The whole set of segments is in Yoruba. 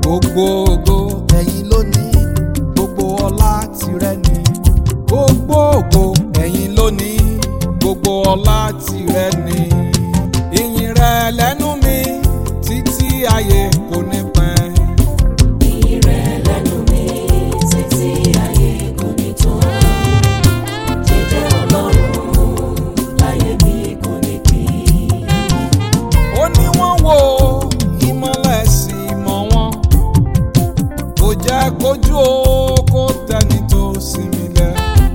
Gbogbo ògo ẹ̀yin ló ní, gbogbo ọlá tìrẹ ni. Gbogbo ògo ẹ̀yin ló ní, gbogbo ọlá tìrẹ ni. Ìyìn rẹ lẹ́nu mi títí ayé kò ní pẹ́. Ìyìn rẹ lẹ́nu mi títí ayé kò ní tán. Jíjẹ́ Ọlọ́run láyé mi kò ní pín. Ó ní wọ́n wo ìmọ́lẹ̀ sí mọ́ wọn, kò jẹ́ kójú o kó tẹ́ni tó sinmi lẹ̀.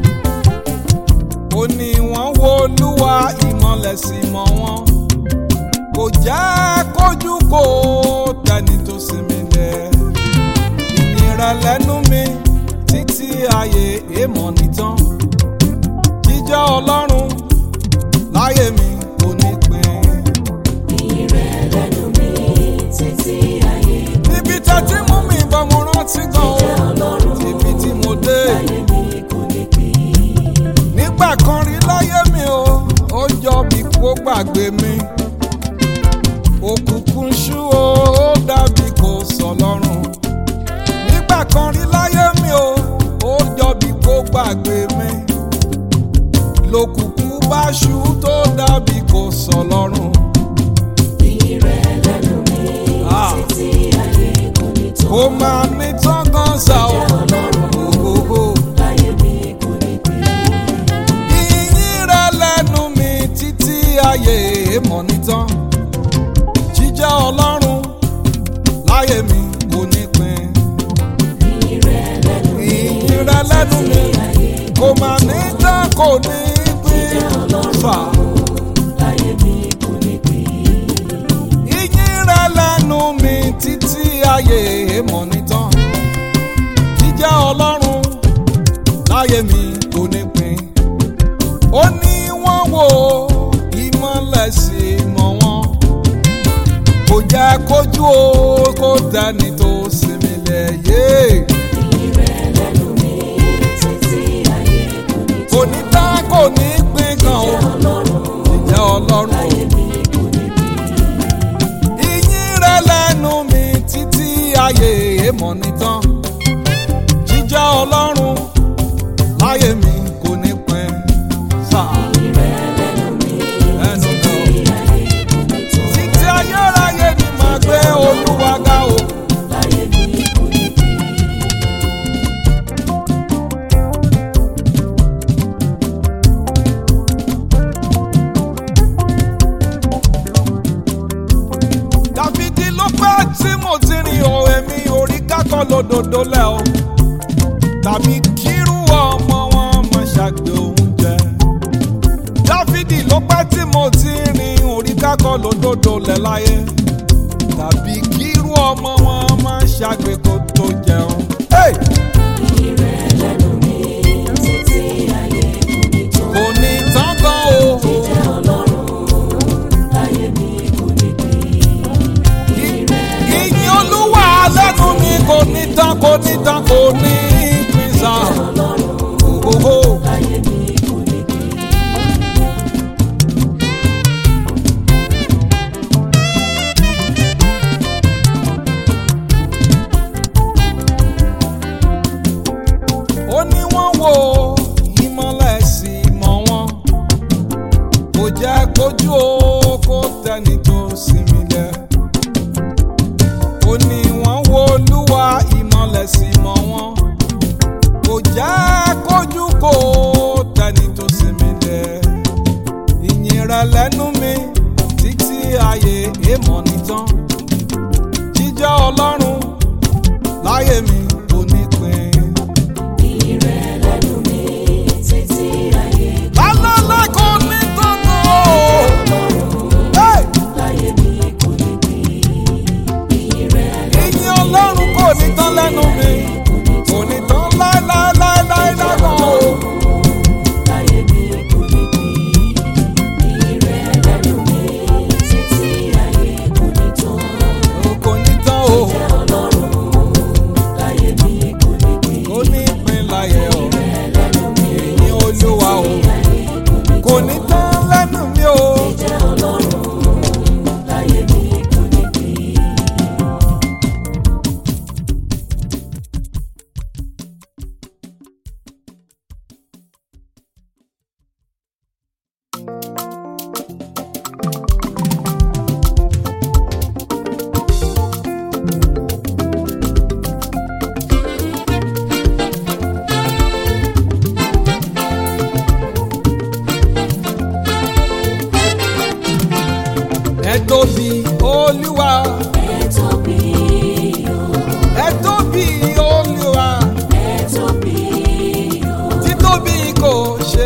Ó ní wọ́n wo Olúwa ìmọ́lẹ̀ sí mọ́ wọn, kò jẹ́ kójú kó tẹ́ni tó sinmi lẹ̀. Ìyìn rẹ lẹ́nu mi títí ayé èèmọ̀ nìtàn. Jíjẹ́ Ọlọ́run láyé mi kò ní pín. Ìyìn rẹ lẹ́nu mi títí ayé kò ní tán. Níbi tá tí mú mi bọ̀ mo rántí gan o, Jíjẹ́ Ọlọ́run níbi tí mo dé. láyé mi kò ní pín. Nígbà kan rí láyé mi o, ó jọ bí kó gbàgbé mi. Òkùnkùn ṣú o, ó dàbí kò sọ lọ́rùn. Nígbà kan rí láyé mi o, ó jọ bí kó gbàgbé mi. Lòkùnkùn bá ṣú tó dàbí kò sọ lọ́rùn. Ìyìn rẹ lẹ́nu mi títí ayé kò ní tán. Kò máa ní tán gan sa o. Jíjẹ́ Ọlọ́run láyé mi kò ní pín. Ìyìn rẹ lẹ́nu mi títí ayé èèmọ̀ nìtàn. Jíjẹ́ Ọlọ́run láyé mi kò ní pín. Ìyìn rẹ lẹ́nu mi Ìyìn rẹ lẹ́nu mi títí ayé kò máa ní tán kò ní pín. Fà. láyé mi kò ní pín. Ìyìn rẹ lẹ́nu mi títí ayé èèmọ̀ nìtàn. Jíjẹ́ Ọlọ́run láyé mi kò ní pín. Ó ní wọ́n wo ìmọ́lẹ̀ sí mọ́ wọn, kò jẹ́ kójú o kó tẹ́ni tó sinmi lẹ̀ yé. Ìyìn rẹ lẹ́nu mi títí ayé kò ní tán. Kò ní tá kò ní pín gan o. Jíjẹ́ Ọlọ́run o. láyé mi kò ní pín. Ìyìn rẹ lẹ́nu mi títí ayé èèmọ̀ nìtàn. Jíjẹ́ Ọlọ́run láyé mi kò ní pín. Sáà Ìyìn rẹ lẹ́nu mi ẹnu mi o. títí ayé kò ní tán. Títí ayérayé ni màá gbé Olúwa ga o. láyé mi kò ní pín. Dáfídì ló pẹ́ tí mo ti rìn o, èmi orí kákọ́ lódodo lẹ̀ o. Tàbí kírú ọmọ wọn mọ ṣàgbé oúnjẹ. Dáfídì ló pẹ́ tí mo ti rìn orí kákọ́ lódodo lẹ̀ láyé. Tàbí kírú ọmọ wọn mọ ṣàgbé kó tó jẹun. Hey! Ìyìn rẹ lẹ́nu mi títí ayé kò ní tán. Kò ní tán gan o. Jíjẹ́ Ọlọ́run láyé mi kò ní pín. Ìyìn Olúwa lẹ́nu mi kò ní tán kò ní tán kò ní pín sá. Òhòhò. láyé mi kò ní pín. Ó ní wọ́n wo ìmọ́lẹ̀ sí mọ́ wọn, kò jẹ́ kójú o kó tẹ́ni tó sinmi lẹ̀. Ó ní wọ́n wo Olúwa ìmọ́lẹ̀ sí mọ́ wọn, kò jẹ́ kójú kó tẹ́ni tó sinmi lẹ̀. Ìyìn rẹ lẹ́nu mi títí ayé èèmọ̀ nìtàn. Jíjẹ́ Ọlọ́run láyé mi kò ní pín. Ìyìn rẹ lẹ́nu mi títí ayé Lálálá kò ní tọ́tọ̀ o. Hey! láyé mi kò ní pín. Ìyìn rẹ Ìyìn Ọlọ́run kò ní tán lẹ́nu mi, kò ní tán láéláéláéláé kan o. láyé mi kò ní pín. Ìyìn rẹ lẹ́nu mi títí ayé kò ní tán. Kò ní tán o. Jíjẹ́ Ọlọ́run láyé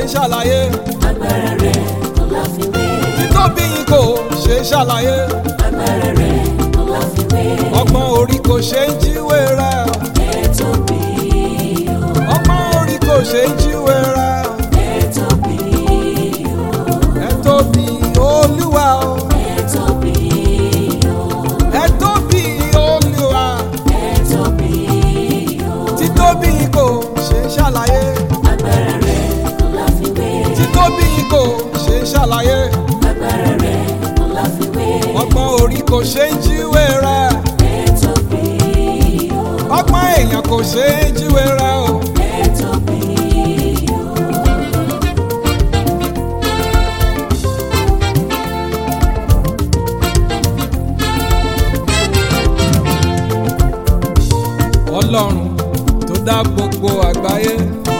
ṣàlàyé. Agbára rẹ̀ kò láfiwé. Títóbi yín kò ṣe ṣàlàyé. Agbára rẹ̀ kò láfiwé. Ọgbọ́n orí kò ṣe ń jíwé rẹ̀. Ẹ tóbi o. Ọgbọ́n orí kò ṣe ń jíwé rẹ̀. Ẹ tóbi o. Ẹ tóbi Olúwa o. Ẹ tóbi o. Ẹ tóbi Olúwa. Ẹ tóbi o. Títóbi yín kò ṣe ṣàlàyé. Agbára rẹ̀ kò láfiwé. Títóbi yín kò ṣe ṣàlàyé. Agbára rẹ̀ kò láfiwé. Ọgbọ́n orí kò ṣe ń jíwé rẹ̀. Ẹ tóbi o. Ọgbọ́n èèyàn kò ṣe ń jíwé rẹ̀ o. Ẹ tóbi o. Ọlọ́run tó dá gbogbo àgbáyé.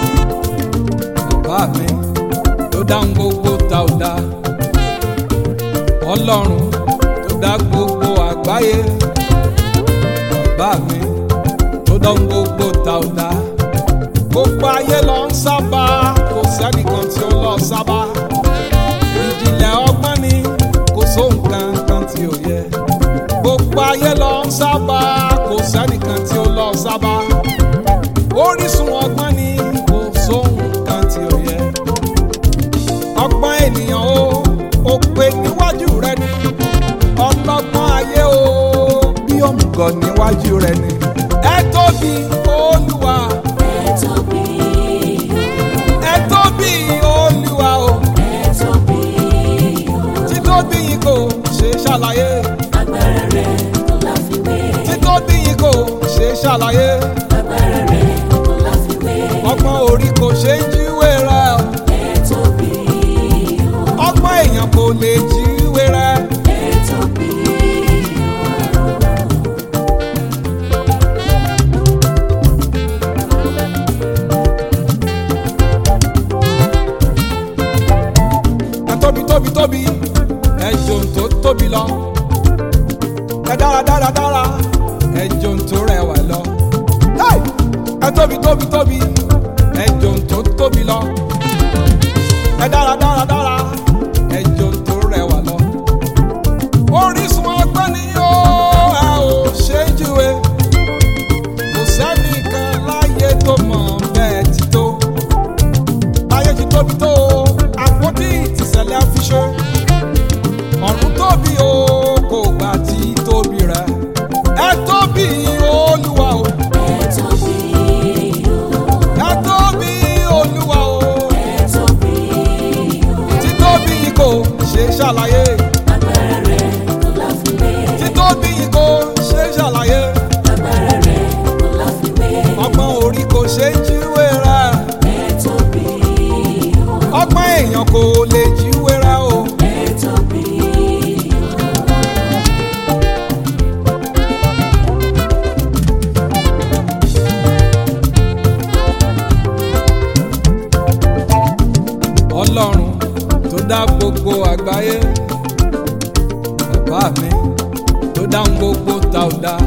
Bàbá mi tó dá gbogbo tá ò dá. Ọlọ́run tó dá gbogbo àgbáyé. Bàbá mi tó dá gbogbo tá ò dá. Gbogbo ayé lọ ń sábà, kò sẹ́nìkan tí ó lọ sábà. Ìjìnlẹ̀ ọgbọ́n ni kò sóhun kankan tí ò yẹ. Gbogbo ayé lọ ń sábà, kò sẹ́nìkan tí ó lọ sábà. Orísun ọgbọ́n ni kò sóhun kan tí ò yẹ. Ọgbọ́n ènìyàn ó pé níwájú rẹ ni. Ọlọ́gbọ́n ayé o bí òmùgọ̀ níwájú rẹ ni. Ẹ tóbi Olúwa. Ẹ tóbi o. Ẹ tóbi Olúwa o. Ẹ tóbi o. Títóbi yín kò ṣe ṣàlàyé. Agbára rẹ̀ kò láfiwé. Títóbi yín kò ṣe ṣàlàyé. Agbára rẹ̀ kò láfiwé. Ọgbọ́n orí kò ṣe ń jíwé rẹ̀. Ẹ tóbi o. Ọgbọ́n èèyàn kò lè jíwé rẹ̀. Ẹ tóbi o. Ẹ tóbi tóbi tóbi, ẹ jòun tó tóbi lọ. Ẹ dára dára dára, ẹ jòun tó rẹwà lọ. Hey! Ẹ tóbi tóbi tóbi, ẹ jòun tó tóbi lọ. Ẹ dára dára dára, ẹ jòun tó rẹwà lọ. Orísun ọgbọ́n ni ó ẹ ò ṣe ń júwe. Kò sẹ́nìkan láyé tó mọ̀ bẹ́ẹ̀ ti tó. Ayé ti tóbi tó o, àpótí ìtìsẹ̀lẹ̀ fi ṣe. Ọ̀run tóbi o, kò gbà tí tóbi rẹ̀. Ẹ tóbi Olúwa o. Ẹ tóbi o. Ẹ tóbi Olúwa o. Ẹ tóbi o. Títóbi yìí kò ṣe ṣàlàyé. Agbára rẹ̀ kò láfiwé. Títóbi yìí kò ṣe ṣàlàyé. Agbára rẹ̀ kò láfiwé. Ọgbọ́n orí kò ṣe ń jíwé rẹ̀. Ẹ tóbi o. Ọgbọ́n èèyàn kò lè jíwé rẹ̀ o. Ẹ tóbi o. Ọlọ́run tó dá gbogbo àgbáyé. Bàbá mi tó dá gbogbo tá ò dá.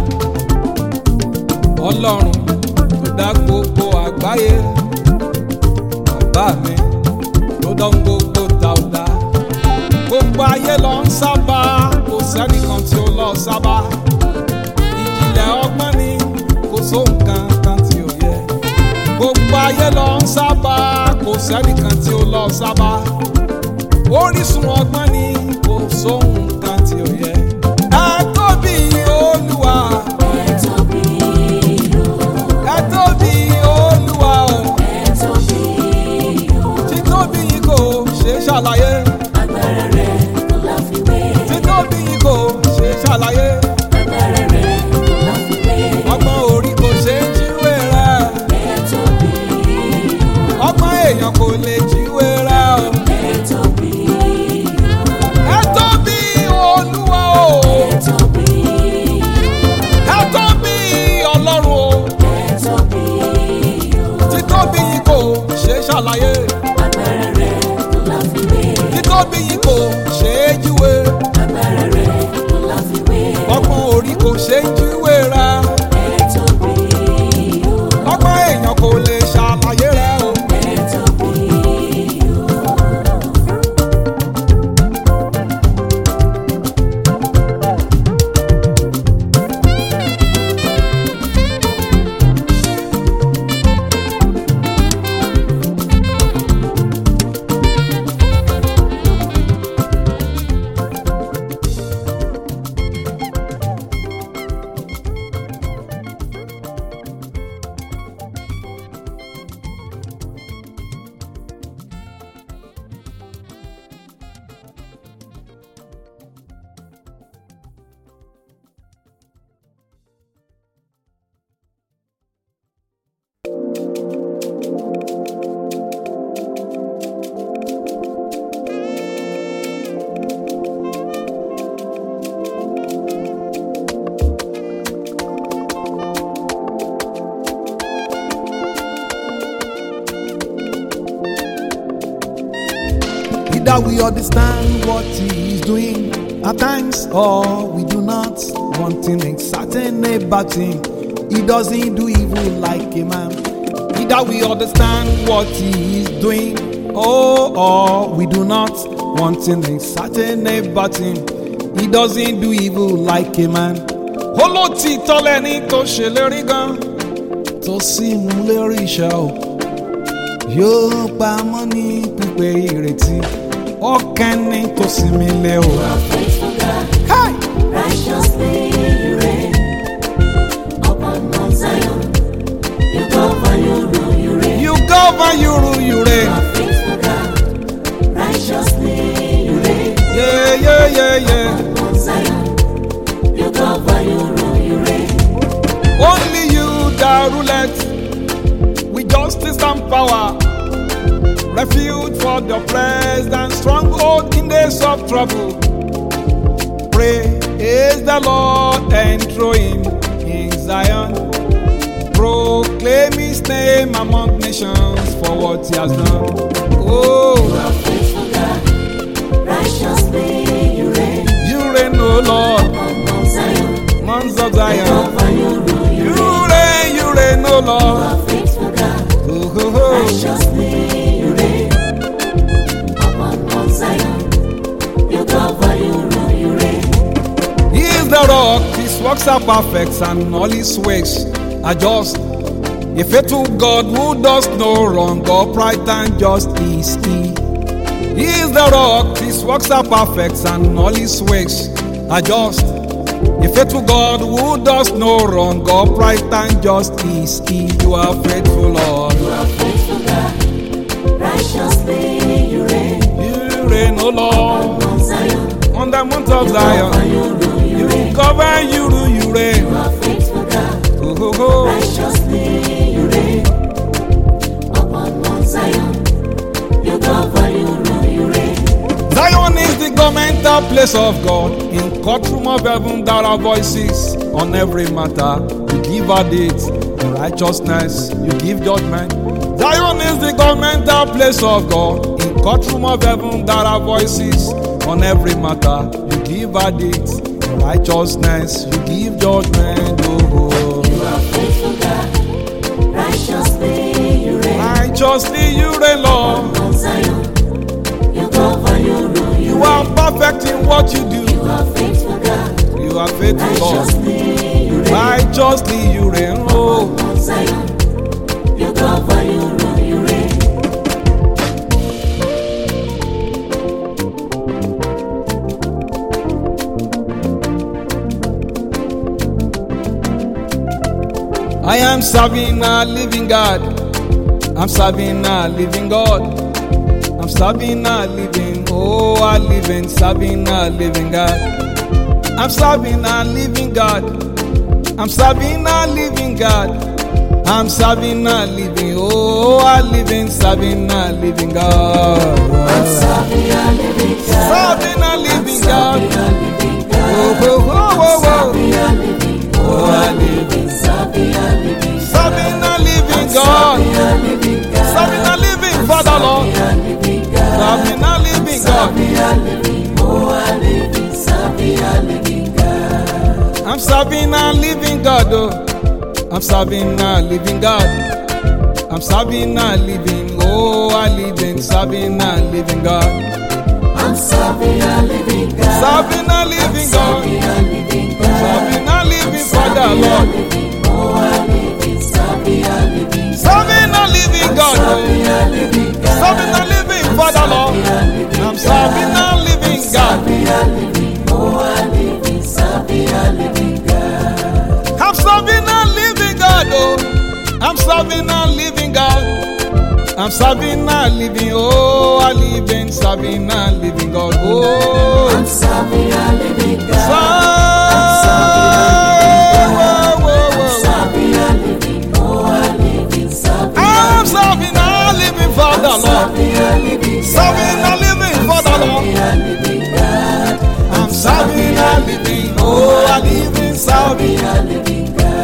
Ọlọ́run tó dá gbogbo àgbáyé. Bàbá mi tó dá gbogbo tá ò dá. Gbogbo ayé lọ ń sábà, kò sẹ́nìkan tí ó lọ sábà. Ìjìnlẹ̀ ọgbọ́n ni kò sóhun kankan tí ò yẹ. Gbogbo ayé lọ ń sábà, kò sẹ́nìkan tí ó lọ sábà. Orísun ọgbọ́n ni kò sóhun kan tí ò yẹ. Ẹ tóbi Olúwa. Ẹ tóbi o. Ẹ tóbi Olúwa o. Ẹ tóbi o. Títóbi yìí kò ṣe ṣàlàyé. Agbára rẹ̀ kò láfiwé. Títóbi yìí kò ṣe ṣàlàyé. Agbára rẹ̀ kò láfiwé. Ọgbọ́n orí kò ṣe ń jíwé rẹ̀. Ẹ tóbi o. Ọgbọ́n èèyàn kò lè jíwé rẹ̀ o. Ẹ tóbi o. Ẹ tóbi Olúwa o. Ẹ tóbi o. Ẹ tóbi Ọlọ́run o. Ẹ tóbi o. Títóbi yìí kò ṣe ṣàlàyé. Agbára rẹ̀ kò láfiwé. Títóbi yìí kò ṣe é jíwé. Agbára rẹ̀ kò láfiwé. Ọgbọ́n orí kò ṣe ń jíwé rẹ̀. Ẹ tóbi o. Ọgbọ́n èèyàn kò lè ṣàlàyé rẹ̀ o. Ẹ tóbi o. Either we understand what he is doing at times, or we do not. One thing is certain about him, he doesn't do evil like a man. Either we understand what he is doing, or we do not. One thing is certain about him, he doesn't do evil like a man. Olótìtọ́ lẹni tó ṣèlérí gan, tó sì mú lérí iṣẹ́ o. Yóò pamọ́ ní pípé ìrètí, ọ̀kẹ́ni tó sinmi lé o. You are faithful God, Hey! righteously you reign. Upon Mount Zion, you govern, you rule, you reign. You govern, you rule, you You reign. are faithful God, righteously you reign. Yeah, yeah, yeah, yeah. Mount Zion, you govern, you rule, you reign. Only you that ruleth with justice and power, refuge for the oppressed and stronghold in days of trouble. Praise the Lord and throw him in Zion. Proclaim his name among nations for what he has done. Oh, You are faithful God, righteously you reign. you reign, O Lord, Upon Mount Zion, months of you Zion. govern, you rule, you reign. You reign, O You Lord. are faithful God, Oh, oh, oh. righteously you reign. Upon Mount Zion, you govern, you rule, you reign. He is the rock, his works are perfect, and all his ways are just. A faithful God who does no wrong, upright and just is he. He is the rock, his works are perfect, and all his ways are just. A faithful God who does no wrong, upright and just is he. You are faithful, Lord. You are faithful God, righteously you reign. You reign, O Lord, Mount Zion, on the mount of govern, Zion. you rule, you You reign. govern, you rule, you reign. You are faithful God, Oh, oh, oh. righteously you reign. Upon Mount Zion, you govern, you rule, you reign. Zion is the governmental place of God. In courtroom of heaven there are voices on every matter. You give verdict in righteousness, you give judgment. Zion is the governmental place of God. In courtroom of heaven there are voices on every matter. You give verdict in righteousness, you give judgment. Oh, You are faithful God, righteously you reign. righteously you reign, Lord. Mount Zion, you govern, you rule, you You are perfect in what you do. You are faithful God, You are faithful, Lord. righteously you reign. Righteously you reign, oh. Mount Zion, you govern, you rule, you reign. I am serving a living God. I'm serving a living God. I'm serving a living, oh, a living, serving a living God. I'm serving a living God. I'm serving a living God. I'm serving a living, oh, a living, serving a living God. I'm serving a living God. Serving a living God. Serving a living God. Oh, oh, oh, oh, oh. Serving a living, oh, a living, serving a living God. Serving a living God. Serving a living God. Serving a living Father, Lord. Serving a living God. Serving a living God. Serving a living, oh, a living, serving a living God. I'm serving a living God, oh. I'm serving a living God. I'm serving a living, oh, a living, serving a living God. I'm serving a living God. Serving a living God. Serving a living God. Serving a living Father, Serving a Lord. living, oh, a living, serving a living God. Serving a living God, Serving oh. a living God. Serving a living Father, Lord. I'm serving a living God. Serving a living, oh, a living, serving a living God. I'm serving a living God, oh. I'm serving a living God. I'm serving a living, oh, a living, serving a living God, oh. I'm serving a living God. Serving a living, oh, a living, serving I'm serving a living Father, Lord. serving a living Serving a living Father, Lord. serving a living God. I'm serving a living, oh, a living, serving. Serving a living God.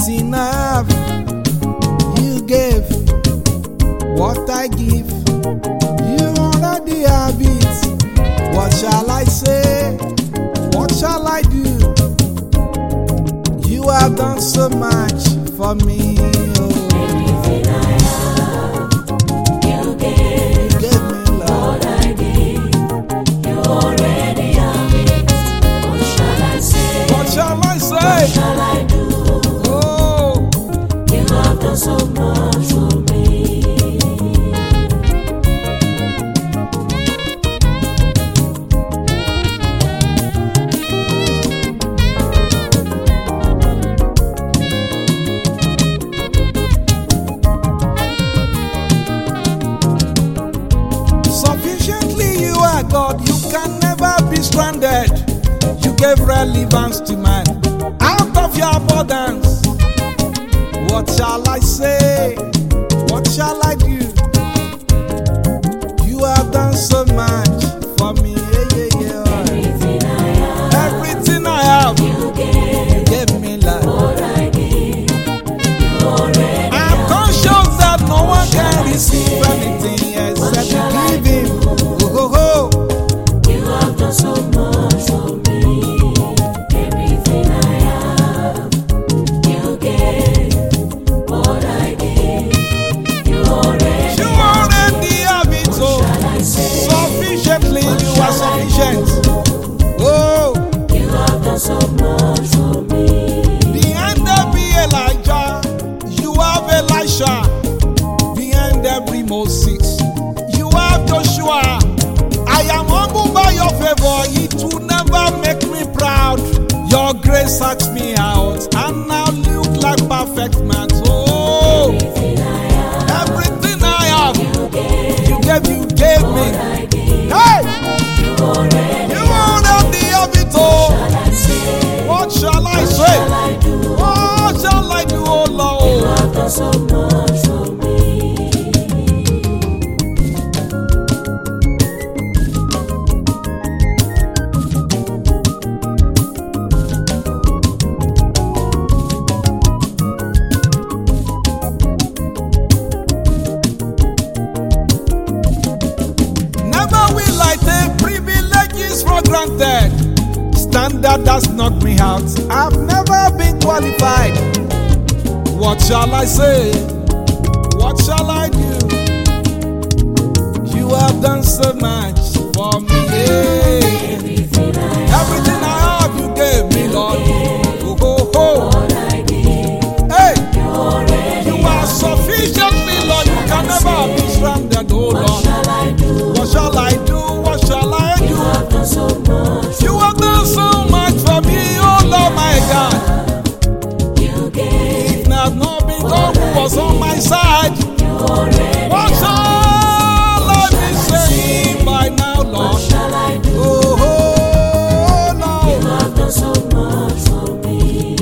Everything I have, you gave. What I give, you already have it. What shall I say? What shall I do? You have done so much for me. Oh. Everything I have, you gave. You gave me love. What I gave, you already have it. What shall I say? What shall I What say? shall I do? Oh, You have done so much for me. sufficiently you are God. You can never be stranded. You gave relevance to man out of your abundance. What shall I say? What shall I do? You have done so much for me. Yeah, yeah, yeah. Everything I have, Everything I have, you gave. you gave me life. What I gave, you already I'm have. conscious that no one can receive anything except you give him. Oh, oh, oh. You have done so much for me. Everything I have, you gave. What I gave, you already You already have it, so shall I say? sufficiently you are sufficient. Oh, You have done so much for me. behind every Elijah, you have Elisha. Behind every Moses, you have Joshua. I am humbled by your favor, it will never make me proud. Your grace search me out, and now look like perfect man. Oh, Everything I have, everything I have, you gave. you gave me. What I gave, Hey, you already you already have it all. shall I say? What shall I Shall say? I do? What shall I do, oh You Lord? have done so much for me. Never will I take privileges for granted. Standard has knocked me out. I've never been qualified. What shall I say? What shall I do? You have done so much for me. Yeah. Everything I have, Everything I have, you gave me, Lord. Oh, oh, oh. what I gave, Hey, you already you are sufficiently, Lord. You can never be stranded, oh What Lord. shall I do? What shall I do? What shall I You do? have done so much. You have done so much for me, oh Lord, my God. You gave, If not been God who was on my side, you already what have. shall I be saying by now, What Lord? shall I do? Oh, oh, You Lord. have done so much for me.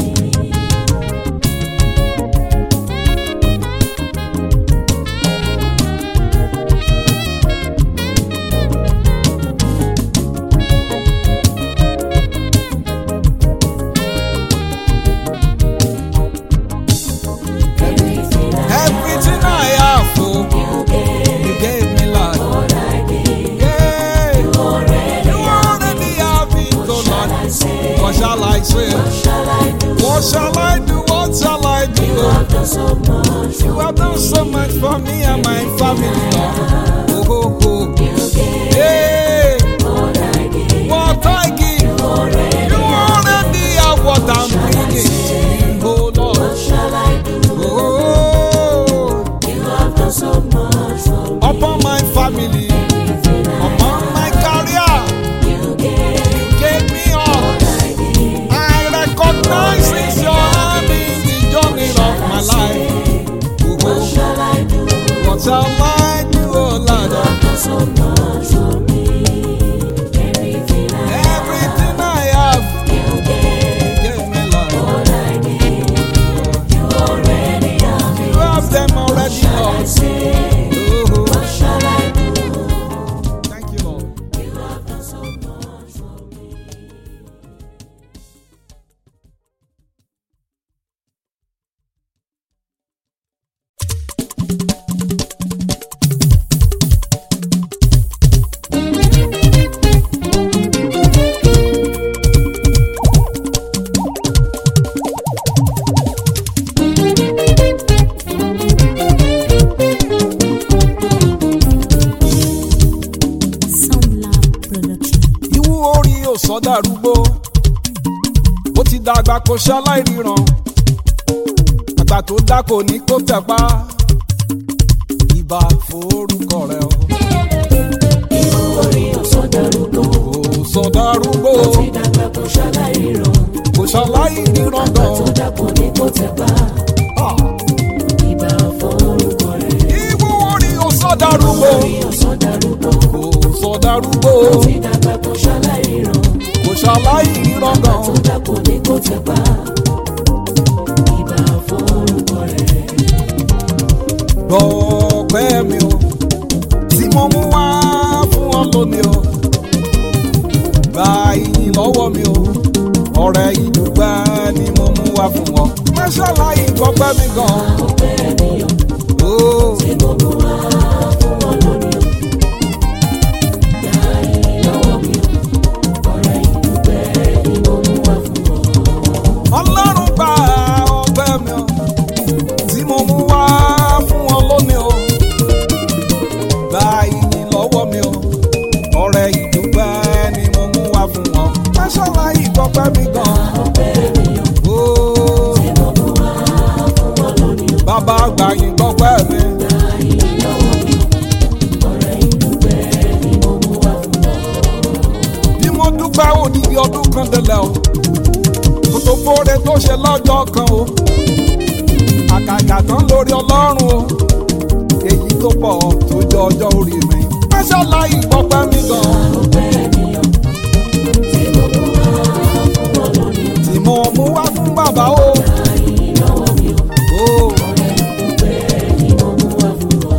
Everything Everything I have, oh, you gave, you gave me, Lord. what I gave, Yeah, you already you already have it, oh shall I Lord. say? What shall I say? What shall I do? What shall I do? What shall I do? You have done so much. You have done so much for me and my family, Lord. Oh, oh, oh. You gave, Hey, what I gave, what I give, already you already have what I'm bringing to you, oh Lord. what shall I do? Oh, You have done so much for me. upon my family, Everything upon my career, you gave, you gave me all. what I gave, I recognize it's your hand in the journey of my life. what Oh, shall I do? what shall I do, oh Lord? You have done so much for me. dàrúgbó ó ti dàgbà kò ṣaláìríran àgbà tó dá kò ní kó tẹ̀pá ìbà forúkọ rẹ o. Irú orí ọ̀sọ̀dàrúgbó. Ọ̀sọ̀dàrúgbó. Ó ti dàgbà kò ṣaláìríran. Kò ṣaláìríran gan. Àgbà tó dá kò ní kó tẹ̀pá. Ìbà forúkọ rẹ̀. Irú orí ọ̀sọ̀dàrúgbó. Orí ọ̀sọ̀dàrúgbó. Ọ̀sọ̀dàrúgbó. Ó ti dàgbà kò ṣaláìríran. Kò ṣaláìríran gan. Àgbà tó dá kò ní kó tẹ̀pá. Ìbà forúkọ rẹ̀. Gbọ̀pẹ́ mi o tí mo mú wá fún ọ lónìí o gba ìyìn lọ́wọ́ mi o ọ̀rẹ́ ìdúpẹ́ ni mo mú wá fún ọ. Máṣáláì gbọ́pẹ́ mi gan. Ọpẹ́ mi o. Tí mo mú wá fún ọ lónìí o. Gba ìyìn lọ́wọ́ mi o. Ọ̀rẹ́ ìdúpẹ́ ni mo mú wá fún ọ. Ọlọ́run gba ọpẹ́ mi o tí mo mú wá fún ọ lónìí o gba ìyìn lọ́wọ́ mi o ọ̀rẹ́ ìdúpẹ́ ni mo mú wá fún ọ. Máṣáláì gbọ́pẹ́ mi gan. Ọpẹ́ mi o. Tí mo mú wá fún ọ lónìí o. Bàbá àgbà yìí gbọ́pẹ́ mi. Gba ìyìn lọ́wọ́ mi o. Ọ̀rẹ́ ìdúpẹ́ ni mo mú wá fún ọ. Bí mo dúpẹ́ odidi ọdún kan tẹ́lẹ̀ o kò tó fóore tó ṣe lọ́jọ́ kan o àkàkà tán lórí Ọlọ́run o èyí tó pọ̀ tó jọ ọjọ́ orí mi. Máṣáláì gbọ́pẹ́ mi gan. Ọpẹ́ mi o. Tí mo mú wá fún ọ lónìí o. Tí mo mú wá fún bàbá o. Gba ìyìn lọ́wọ́ mi o. o. Ọ̀rẹ́ ìdúpẹ́ ni mo mú wá fún ọ.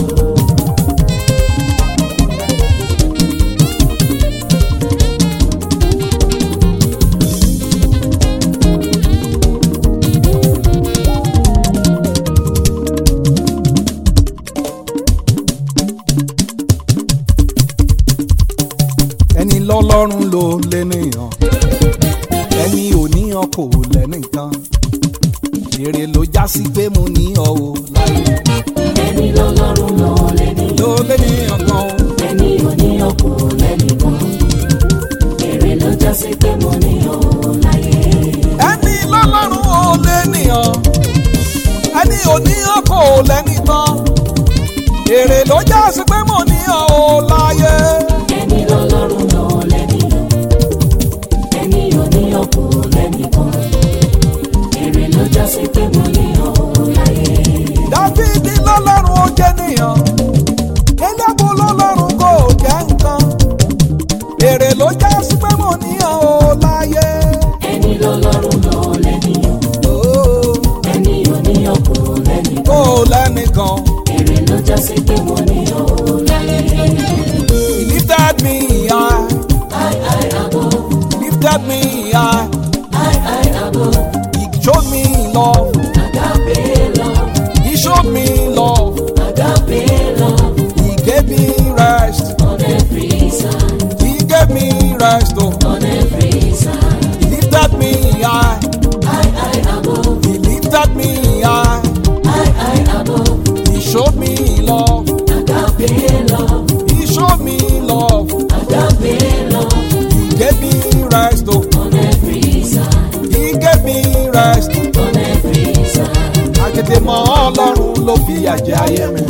Ẹni lọ́lọ́run ló lẹ́nìyàn ẹni ò níyàn kò lẹ́nìkan èrè ló já sí pé mo níyàn o láyé. Ẹni lọ́lọ́run ló lẹ́nìyàn. Ló lẹ́nìyàn kan o. Ẹni oníyàn kò lẹ́nìkan. Èrè ló já sí pé mo níyàn ó láyé. Ẹni lọ́lọ́run ò lẹ́nìyàn ẹni ò níyàn kò lẹ́nìkan èrè ló já sí pé mo níyàn o láyé. Ẹni lọ́lọ́run ló lẹ́nìyàn. Ẹni oníyàn kò lẹ́nìkan. Èrè ló já sí pé mo níyàn ó láyé. Dáfídì lọ́lọ́run ó jẹ́ nìyàn Éliábù lọ́lọ́run kò jẹ́ nǹkan èrè ló já sí pé mo níyàn o láyé. Ẹni lọ́lọ́run ló lẹ́nìyàn. Oh, Ẹni oníyàn kò lẹ́nìkan. kò lẹ́nìkan. Èrè ló já sí pé mo níyàn ó láyé. He lifted me high, I above. lifted me high. I above. He showed me love, Agape love. he showed me love. Agape love. He gave me rest, On every side. he gave me rest. Oh, On every side. he lifted me high, I above. he lifted me high. I above. He showed me love, Agape love. he showed me love. Agape love. He gave me rest. Oh, On every side. he gave me rest. On every side. Àtètè mọ Ọlọ́run ló fi àjẹ́ ayé mi.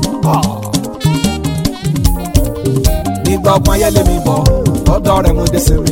Nígbà ọgbọ́n ayẹ́lé mi bọ̀, lọ́dọ̀ rẹ̀ mo dé sí mi.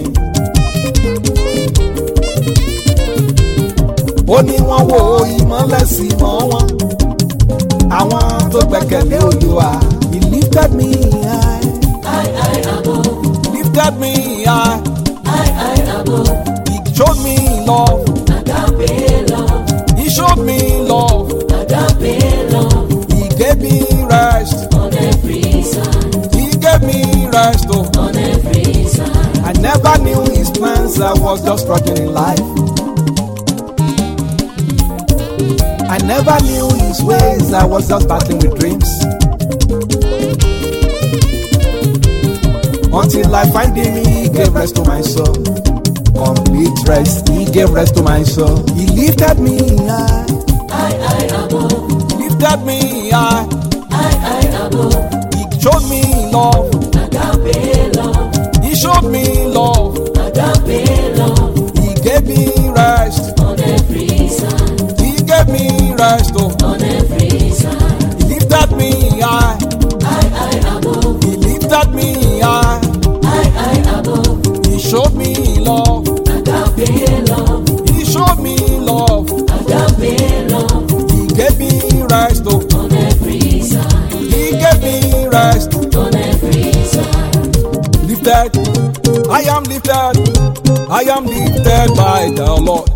Ó ní wọ́n wo ìmọ́lẹ̀ sí mọ́ wọn. Àwọn tó gbẹ̀kẹ̀lé Olúwa. He lifted me high, I above. lifted me high. I above. He showed me love, Agape love. he showed me love. Agape love. He gave me rest, On every side. he gave me rest. Oh. On every side. I never knew his plans, I was just struggling in life. I never knew his ways, I was just battling with dreams. Until I find him, he gave rest to my soul. Complete rest, he gave rest to my soul. He lifted me high, I above. lifted me high. I above. He showed me love, Agape love. he showed me love. me rest, oh. on every side. He lifted me high. I above. He lifted me high. I above. He showed me love. Agape love. He showed me love. Agape love. He gave me rest, oh. on every side. He gave me rest. On every side. Lifted, I am lifted by the Lord.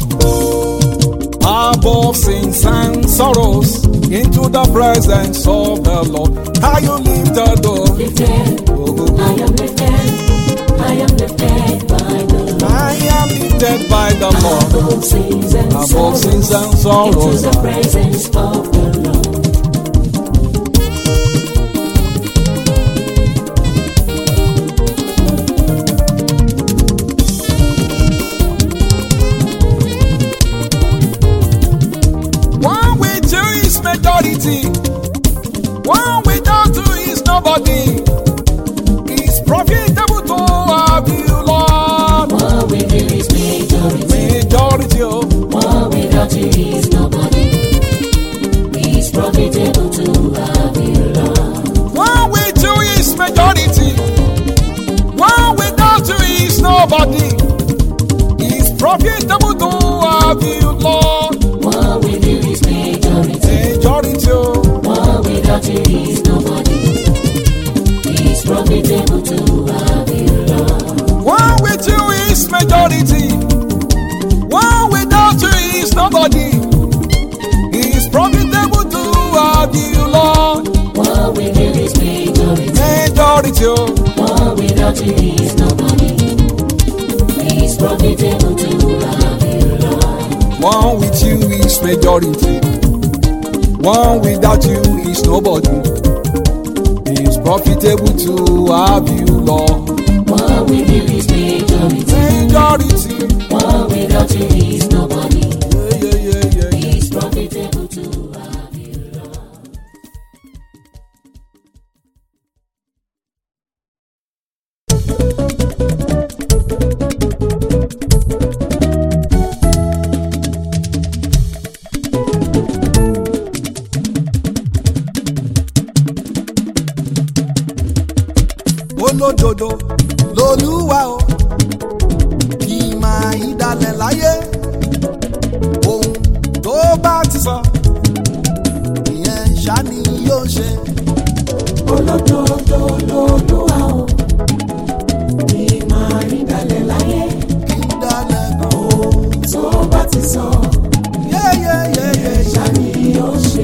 Above sins and sorrows, into the presence of the Lord. Are you lifted, oh? Lifted. Oh. I am lifted. I am lifted by the Lord. I am lifted by the Lord. Above sins and Above sorrows. sins and sorrows. Into the presence of the Lord. One with you is majority. One without you is nobody. It's profitable to have you, Lord. One with you is majority. Majority, oh. One without you is nobody. It's profitable to have you, Lord. One with you is majority. One without you is nobody. It's profitable to have you, Lord. One with you is majority. Majority, oh. One without you is nobody. It's profitable to have you, Lord. One with you is majority. One without you is nobody. It's profitable to have you, Lord. One with you is majority. Majority, oh. One without you is nobody. It's profitable to have you, Lord. One with you is majority. One without you is nobody. It's profitable to have you, Lord. One with you is majority. Majority. One without you is nobody. Yeah. It's profitable to have you, Lord. Olódodo lolúwa o, kì í máa ìdálẹ̀ láyé. Ohun tó bá ti sọ, ìyẹn ṣá ni yóò ṣe. Olódodo lolúwa o, kì í máa rí dalẹ̀ láyé. Kì í dálẹ̀ gan. Ohun tó bá ti sọ, ṣá ni yóò ṣe.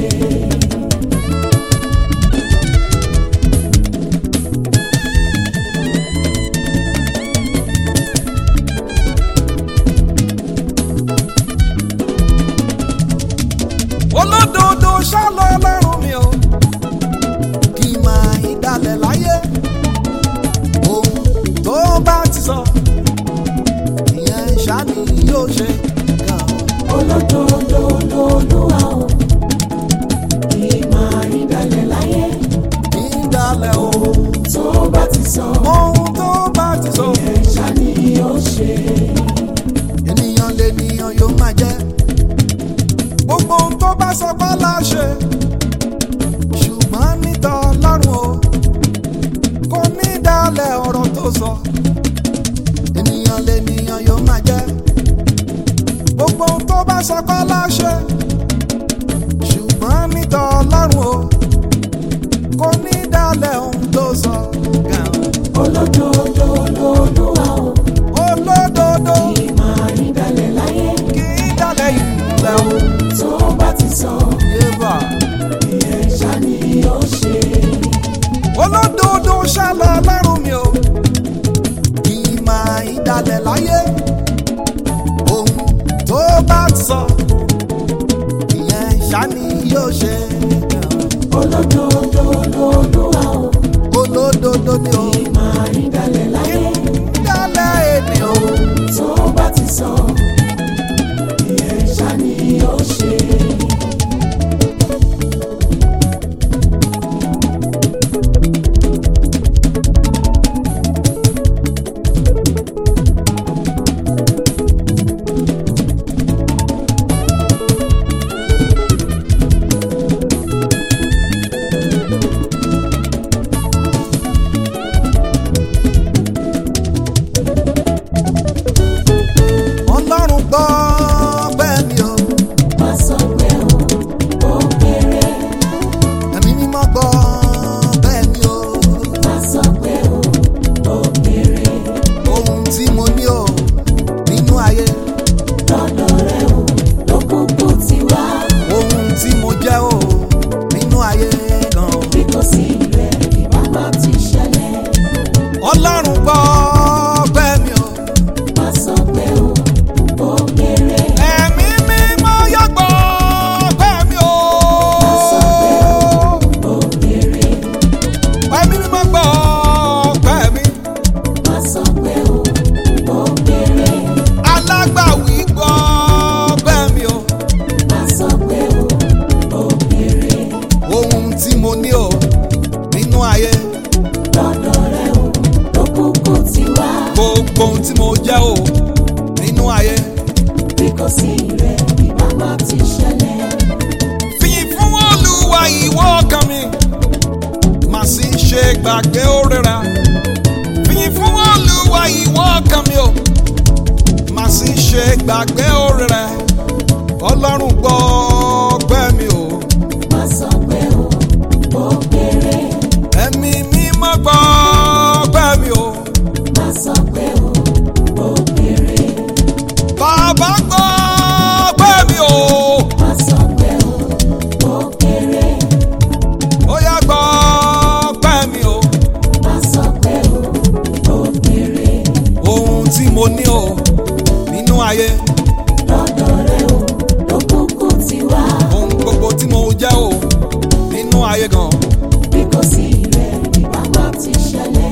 Olódodo ṣálọ ọlọ́run mi o, kì í máa ìdálẹ̀ láyé. Ohun tó bá ti sọ, ìyẹn ṣá ni yóò ṣe. Olódodo lolúwa o, kì í máa rí dalẹ̀ láyé. Kì í dálẹ̀ o. Ohun tó bá ti sọ, Ohun tó bá ti sọ, ṣá ni yóò ṣe. ènìyàn lènìyàn yóò máa jẹ́. Gbogbo ohun tó bá sọ kọ́ la ṣe, ṣùgbọ́n níta ọlọ́run o, kò ní dálẹ̀ ọ̀rọ̀ tó sọ. Ènìyàn lènìyàn yóò máa jẹ́. Gbogbo ohun tó bá sọ kọ́ la ṣe, ṣùgbọ́n níta ọlọ́run o, kò ní dálẹ̀ ohun tó sọ. Olódodo lolúwa o, Olódodo kì í máa rí dalẹ̀ láyé. kì í dálẹ̀ ìlẹ̀ o. Tó bá ti sọ, Yéèbà. ṣá ni yóò ṣe. Olódodo ṣálọ ọlọ́run mi o, kì í máa ìdálẹ̀ láyé. Ohun tó bá ti sọ, ìyẹn ṣá ni yóò ṣe. Olódodo lolúwa o, Olódodo ni o, kì í máa rí dalẹ̀ láyé. dálẹ̀ ènìyàn o. Tó bá ti sọ, ṣá ni yóò ṣe. gbàgbé oore rẹ̀ fìyìn fún Olúwa ìwọ ọkàn mi o má sì ṣe gbàgbé oore rẹ̀ Ọlọ́run gbọ́ ọpẹ́ mi o. Má sọ pé ó kéré. Ẹ̀mí mímọ́ gbọ́ ọpẹ́ mi o. Má sọ pé ó kéré. Bàbá gbọ́ ọpẹ́ mi o. Má sọ pé ó kéré. Ó yá gbọ́ ọpẹ́ mi o. Má sọ pé ó kéré. Ohun tí mo ní o nínú ayé. Lọ́dọ̀ rẹ o ló kúkú ti wá. Ohun gbogbo tí mo jẹ́ o nínú ayé gan. Bí kò sí rẹ̀ ìbámu ti ṣẹlẹ̀.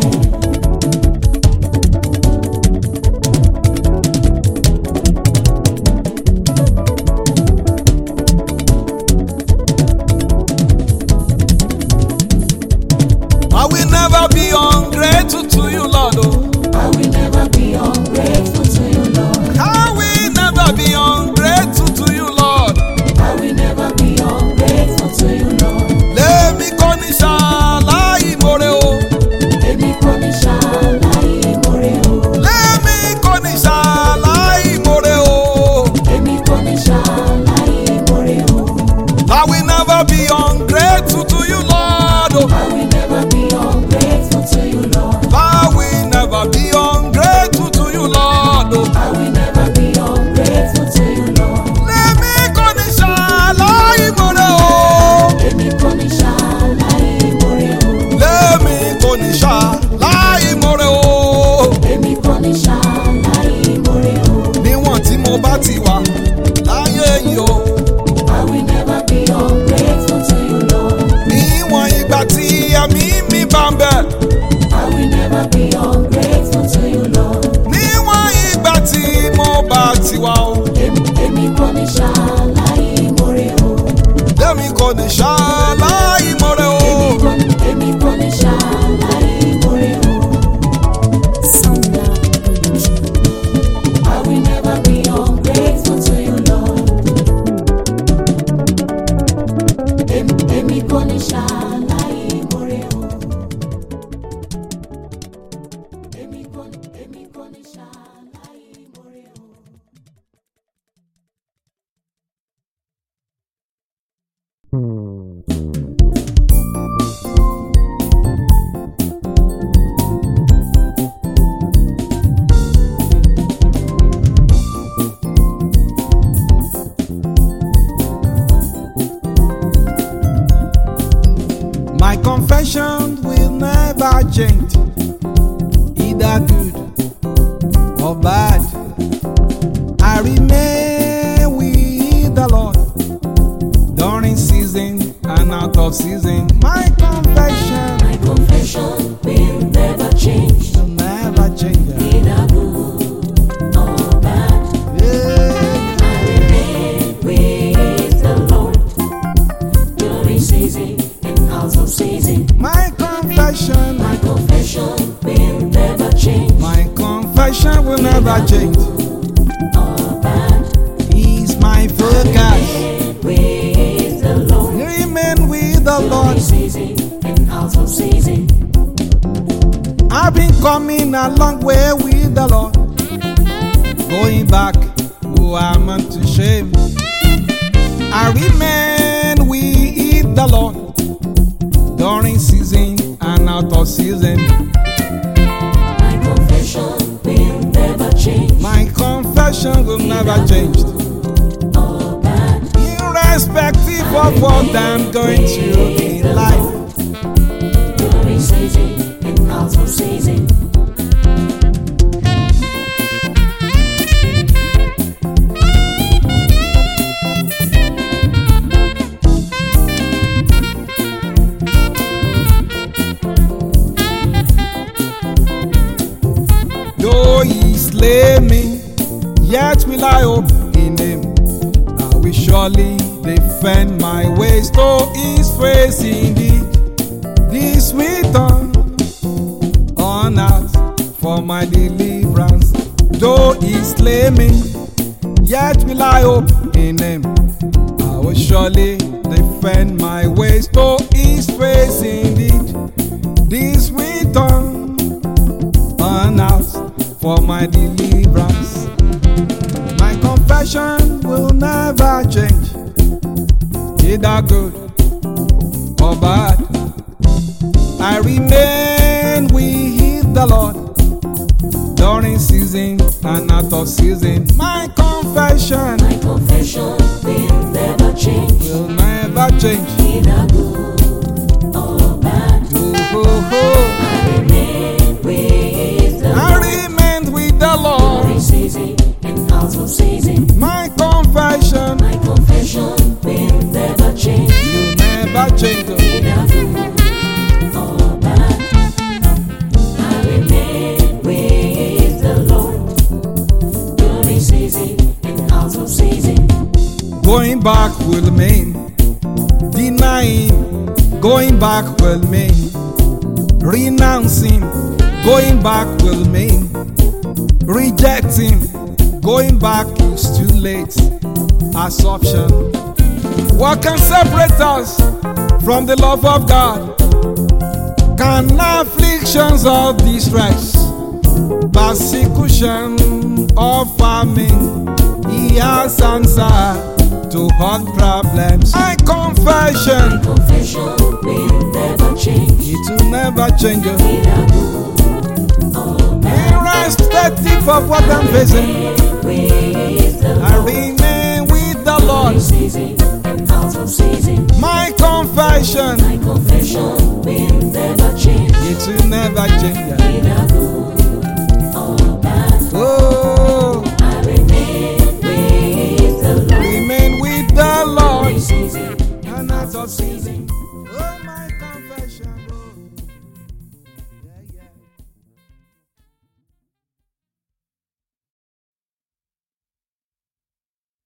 I will never be ungrateful to you, Lord. Oh. I will never be ungrateful to you, Lord. I will never be ungrateful to you, Lord. I will never be ungrateful to you, Lord. Lèmi kò ní ṣàlàyé ìmoore o. Èmi kò ní ṣàlàyé ìmoore o. Lèmi kò ní ṣàlàyé ìmoore o. Èmi kò ní ṣàlàyé ìmoore o. I will never be ungrateful to you, Lord. Oh. I will never be ungrateful to you, Lord. I will never be ungrateful to you, Lord. Oh. I will never be ungrateful to you, Lord. Lèmi kò ní ṣàlàyé ìmoore o. Èmi kò ní ṣàlàyé ìmoore o. Lèmi kò ní ṣàlàyé ìmoore o. Èmi kò ní ṣàlàyé ìmoore o. Níwọ̀n tí mo bá ti wà láyé yìí o. I will never be ungrateful to you, Lord. Níwọ̀n ìgbà tí ẹ̀mí mi bá ń bẹ. I will never be ungrateful to you, Lord. Níwọ̀n ìgbà tí mo bá ti wà o. Èmi kò ní ṣàlàyé ìmoore o. Lèmi kò ní ṣàlàyé ìmoore o. Èmi kò ní ṣàlàyé ìmoore o. I will never be ungrateful to you, Lord. Èmi kò ní ṣàlàyé ìmoore o. Èmi kò ní ṣàlàyé ìmoore o. My confession will never change, either good or bad. I remain with the Lord during season and out of season. My confession My confession will never change. will never change. Either good or bad. Yeah. I remain with the Lord during season and out of season. My confession will never change. My confession will never change. Or bad. He's my focus. With the Lord Remain with the Lord. during season and out of season. I've been coming a long way with the Lord. Going back, oh, I'm unto shame. I remain with the Lord during season and out of season. My confession will never change. My confession will never change. Or bad. Irrespective of what I'm going through in life. During season and out of season. Though he slay me, yet will I hope in him. I will surely defend my ways, though his face indeed. This will turn on earth for my deliverance. Though he slay me, yet will I hope in him. I will surely defend my ways, though his face indeed. This for my deliverance. My confession will never change, either good or bad. I remain with the Lord during season and out of season. My confession will never change. Will never change. Either good or bad. I remain with the Lord. I remain with the Lord. During season and out of season. My confession will never change. Will never change. Either good or bad. I remain with the Lord. During season and out of season. Going back will mean denying. Going back will mean renouncing. Going back will mean rejecting. Going back is too late. Assumption. What can separate us from the love of God? Can afflictions or distress, persecution or famine? He has answer to all problems. My confession will never change. It will never change. Either good or bad. Irrespective of what I'm facing, I remain with the Lord. Season and out of season. My confession will never change. it will never change.